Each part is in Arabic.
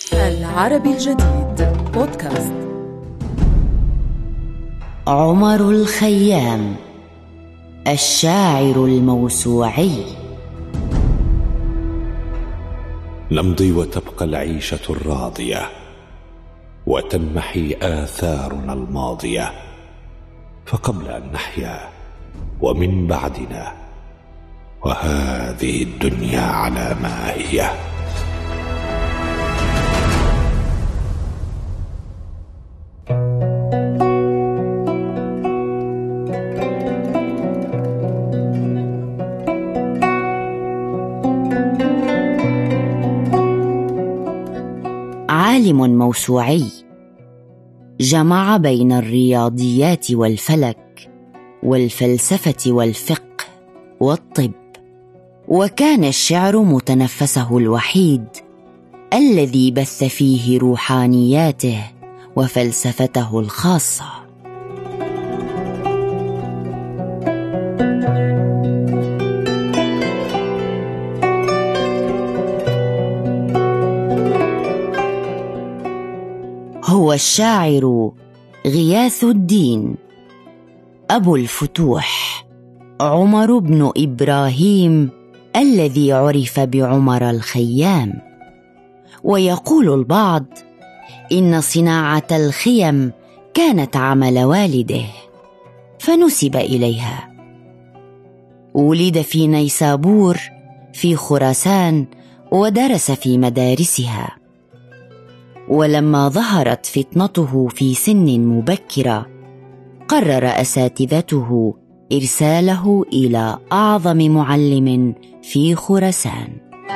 العربي الجديد بودكاست. عمر الخيام، الشاعر الموسوعي. نمضي وتبقى العيشة الراضية، وتنمحي آثارنا الماضية، فقبل أن نحيا ومن بعدنا، وهذه الدنيا على ما هي. عالم موسوعي جمع بين الرياضيات والفلك والفلسفة والفقه والطب، وكان الشعر متنفسه الوحيد الذي بث فيه روحانياته وفلسفته الخاصة. هو الشاعر غياث الدين أبو الفتوح عمر بن إبراهيم، الذي عرف بعمر الخيام. ويقول البعض إن صناعة الخيم كانت عمل والده فنسب إليها. ولد في نيسابور في خراسان ودرس في مدارسها، ولما ظهرت فتنته في سن مبكرة قرر أساتذته إرساله إلى أعظم معلم في خراسان.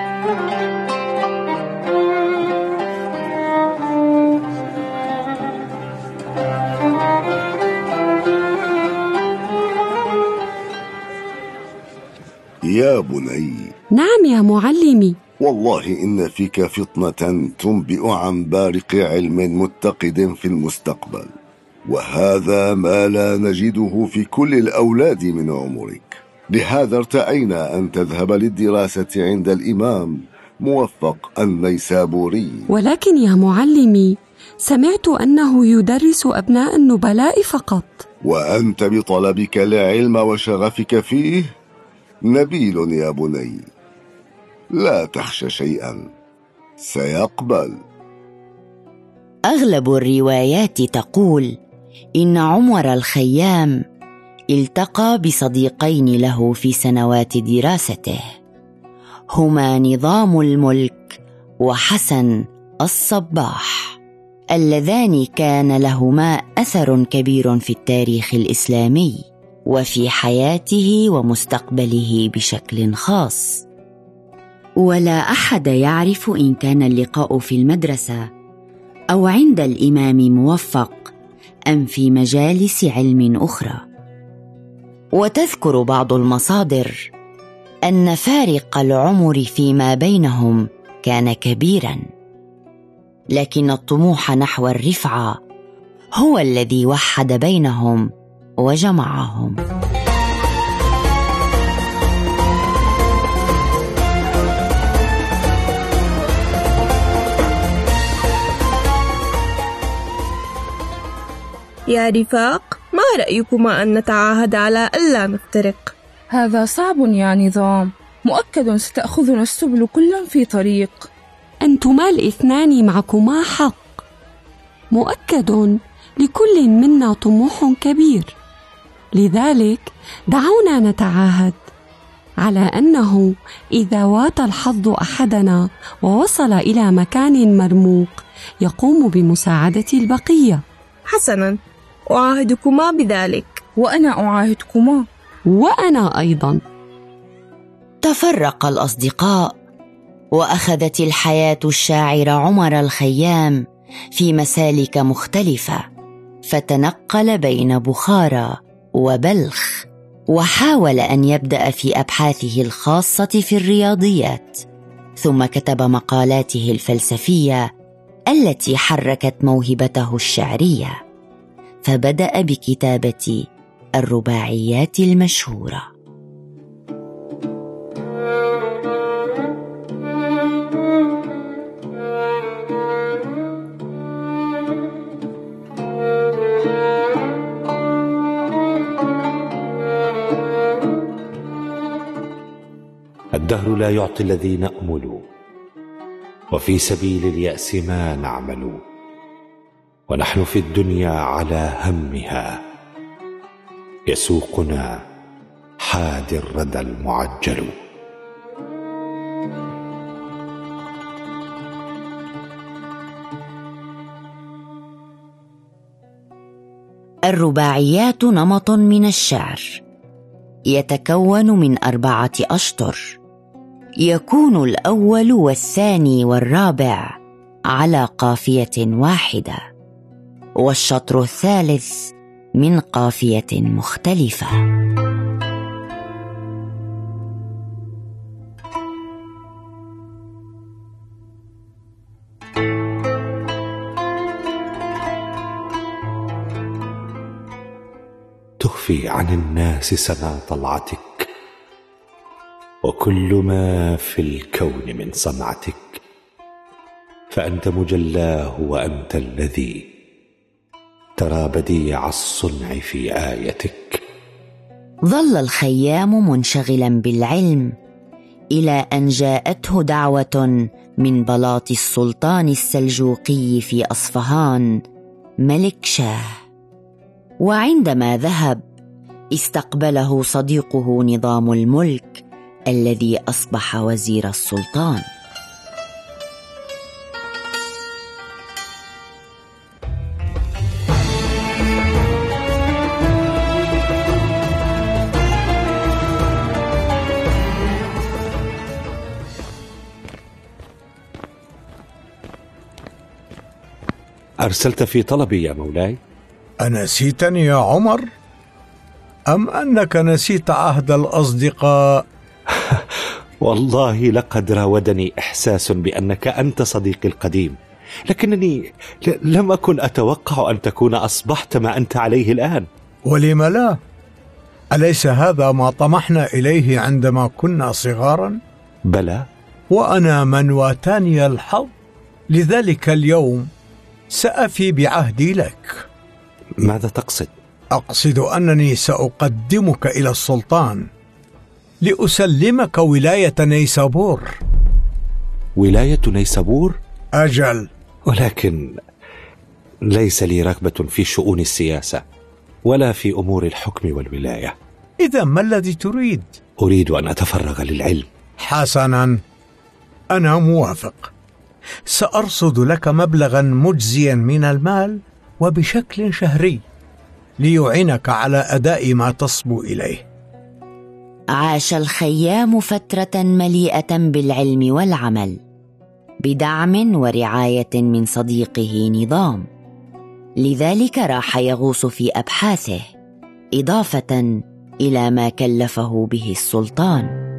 يا بني. نعم يا معلمي. والله إن فيك فطنة تنبئ عن بارق علم متقد في المستقبل، وهذا ما لا نجده في كل الأولاد من عمرك. لهذا ارتأينا أن تذهب للدراسة عند الإمام موفق النيسابوري. ولكن يا معلمي، سمعت أنه يدرس أبناء النبلاء فقط. وأنت بطلبك العلم وشغفك فيه نبيل يا بني، لا تخش شيئا، سيقبل. أغلب الروايات تقول إن عمر الخيام التقى بصديقين له في سنوات دراسته، هما نظام الملك وحسن الصباح، اللذان كان لهما أثر كبير في التاريخ الإسلامي وفي حياته ومستقبله بشكل خاص. ولا أحد يعرف إن كان اللقاء في المدرسة أو عند الإمام موفق أم في مجالس علم أخرى. وتذكر بعض المصادر أن فارق العمر فيما بينهم كان كبيراً، لكن الطموح نحو الرفعة هو الذي وحد بينهم وجمعهم. يا رفاق، ما رأيكما أن نتعاهد على ألا نفترق؟ هذا صعب يا نظام، مؤكد ستأخذنا السبل كلا في طريق. أنتما الاثنان معكما حق، مؤكد لكل منا طموح كبير، لذلك دعونا نتعاهد على أنه إذا وات الحظ أحدنا ووصل إلى مكان مرموق يقوم بمساعدة البقية. حسناً، أعاهدكما بذلك. وأنا أعاهدكما. وأنا أيضاً. تفرق الأصدقاء، وأخذت الحياة الشاعر عمر الخيام في مسالك مختلفة، فتنقل بين بخارى وبلخ، وحاول أن يبدأ في أبحاثه الخاصة في الرياضيات، ثم كتب مقالاته الفلسفية التي حركت موهبته الشعرية، فبدأ بكتابة الرباعيات المشهورة. المال لا يعطي الذي نأمل، وفي سبيل اليأس ما نعمل، ونحن في الدنيا على همها، يسوقنا حادي الردى المعجل. الرباعيات نمط من الشعر يتكون من 4 أشطر، يكون الأول والثاني والرابع على قافية واحدة، والشطر الثالث من قافية مختلفة. تخفي عن الناس سنا طلعتك، وكل ما في الكون من صنعتك، فأنت مجلاه وأنت الذي ترى بديع الصنع في آيتك. ظل الخيام منشغلا بالعلم إلى أن جاءته دعوة من بلاط السلطان السلجوقي في أصفهان ملك شاه، وعندما ذهب استقبله صديقه نظام الملك الذي أصبح وزير السلطان. أرسلت في طلبي يا مولاي؟ أنسيتني يا عمر؟ أم أنك نسيت عهد الأصدقاء؟ والله لقد راودني إحساس بأنك أنت صديقي القديم، لكنني لم أكن أتوقع أن تكون أصبحت ما أنت عليه الآن. ولم لا؟ أليس هذا ما طمحنا إليه عندما كنا صغارا؟ بلى، وأنا من واتاني الحظ لذلك اليوم سأفي بعهدي لك. ماذا تقصد؟ أقصد أنني سأقدمك إلى السلطان لأسلمك ولاية نيسابور. ولاية نيسابور؟ أجل. ولكن ليس لي رغبة في شؤون السياسة ولا في أمور الحكم والولاية. إذا ما الذي تريد؟ أريد أن أتفرغ للعلم. حسنا، أنا موافق. سأرصد لك مبلغا مجزيا من المال وبشكل شهري ليعينك على أداء ما تصبو إليه. عاش الخيام فترة مليئة بالعلم والعمل بدعم ورعاية من صديقه نظام، لذلك راح يغوص في أبحاثه إضافة إلى ما كلفه به السلطان.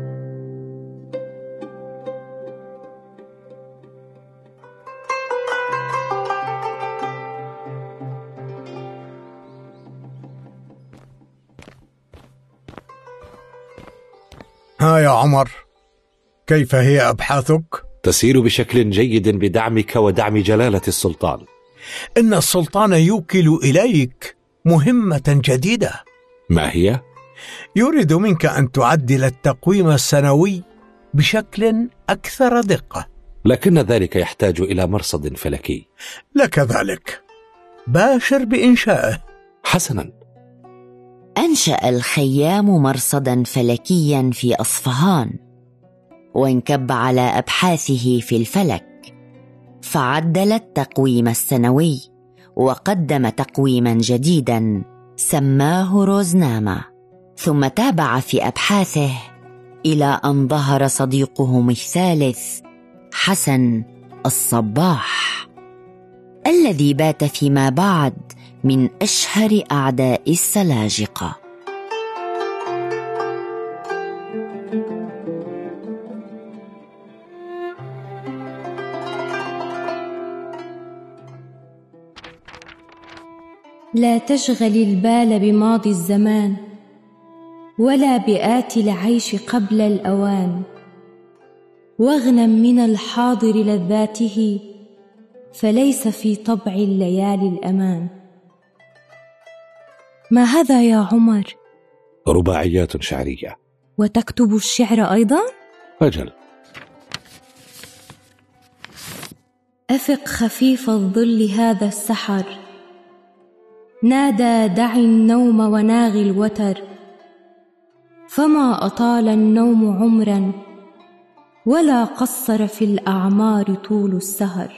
ها يا عمر، كيف هي أبحاثك؟ تسير بشكل جيد بدعمك ودعم جلالة السلطان. إن السلطان يوكل إليك مهمة جديدة. ما هي؟ يريد منك أن تعدل التقويم السنوي بشكل أكثر دقة. لكن ذلك يحتاج إلى مرصد فلكي. لك ذلك، باشر بإنشائه. حسنا. أنشأ الخيام مرصدا فلكيا في أصفهان، وانكب على أبحاثه في الفلك، فعدل التقويم السنوي وقدم تقويما جديدا سماه روزنامة، ثم تابع في أبحاثه إلى أن ظهر صديقهم الثالث حسن الصباح، الذي بات فيما بعد من أشهر أعداء السلاجقة. لا تشغل البال بماضي الزمان ولا بآتي العيش قبل الأوان، واغنم من الحاضر لذاته فليس في طبع الليالي الأمان. ما هذا يا عمر؟ رباعيات شعرية. وتكتب الشعر أيضا؟ أجل. أفق خفيف الظل هذا السحر، نادى دع النوم وناغي الوتر، فما أطال النوم عمرا ولا قصر في الأعمار طول السهر.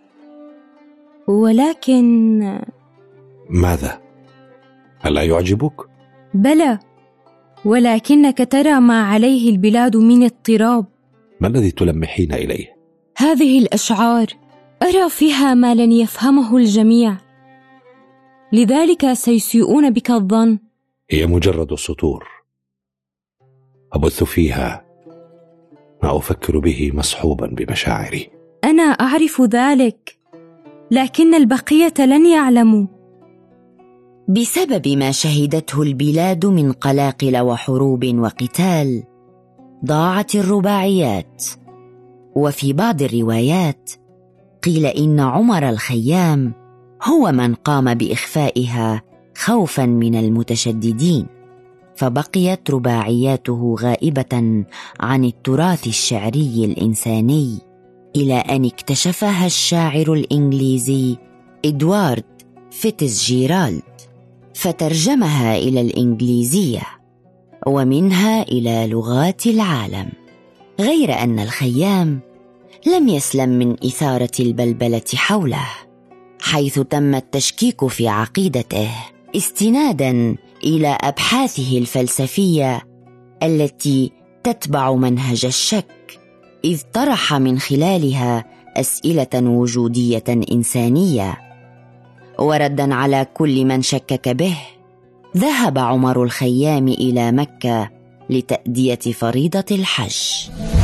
ولكن ماذا؟ ألا يعجبك؟ بلى، ولكنك ترى ما عليه البلاد من اضطراب. ما الذي تلمحين إليه؟ هذه الأشعار أرى فيها ما لن يفهمه الجميع، لذلك سيسيئون بك الظن. هي مجرد سطور أبث فيها ما أفكر به مصحوبا بمشاعري. أنا أعرف ذلك، لكن البقية لن يعلموا. بسبب ما شهدته البلاد من قلاقل وحروب وقتال ضاعت الرباعيات، وفي بعض الروايات قيل إن عمر الخيام هو من قام بإخفائها خوفا من المتشددين، فبقيت رباعياته غائبة عن التراث الشعري الإنساني إلى أن اكتشفها الشاعر الإنجليزي إدوارد فيتزجيرالد فترجمها إلى الإنجليزية ومنها إلى لغات العالم. غير أن الخيام لم يسلم من إثارة البلبلة حوله، حيث تم التشكيك في عقيدته استناداً إلى أبحاثه الفلسفية التي تتبع منهج الشك، إذ طرح من خلالها أسئلة وجودية إنسانية. ورداً على كل من شكك به، ذهب عمر الخيام إلى مكة لتأدية فريضة الحج.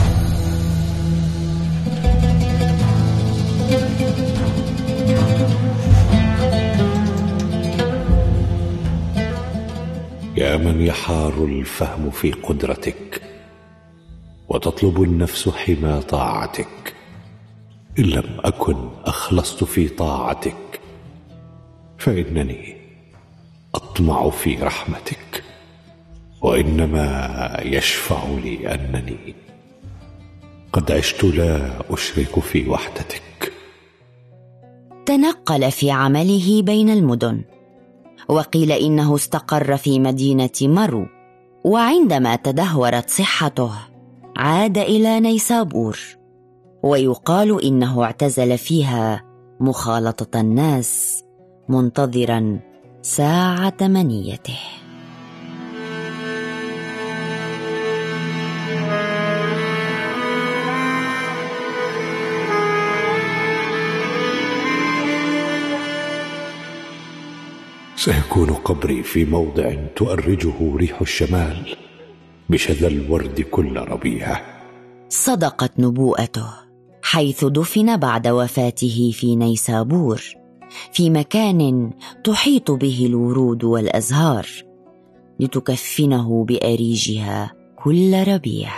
يا من يحار الفهم في قدرتك وتطلب النفس حمى طاعتك، إن لم أكن أخلصت في طاعتك فإنني أطمع في رحمتك، وإنما يشفع لي أنني قد عشت لا أشرك في وحدتك. تنقل في عمله بين المدن، وقيل إنه استقر في مدينة مرو، وعندما تدهورت صحته عاد إلى نيسابور، ويقال إنه اعتزل فيها مخالطة الناس منتظرا ساعة منيته. سيكون قبري في موضع تؤرجه ريح الشمال بشذا الورد كل ربيع. صدقت نبوءته، حيث دفن بعد وفاته في نيسابور في مكان تحيط به الورود والأزهار لتكفنه بأريجها كل ربيع.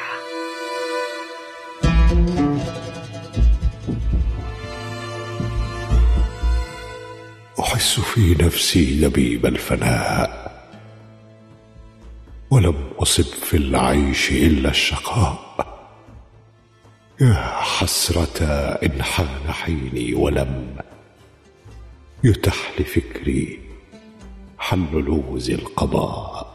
أحس في نفسي لبيب الفناء، ولم أصب في العيش إلا الشقاء. يا حسرة إن حان حيني ولم يتح لفكري حل لوز القضاء.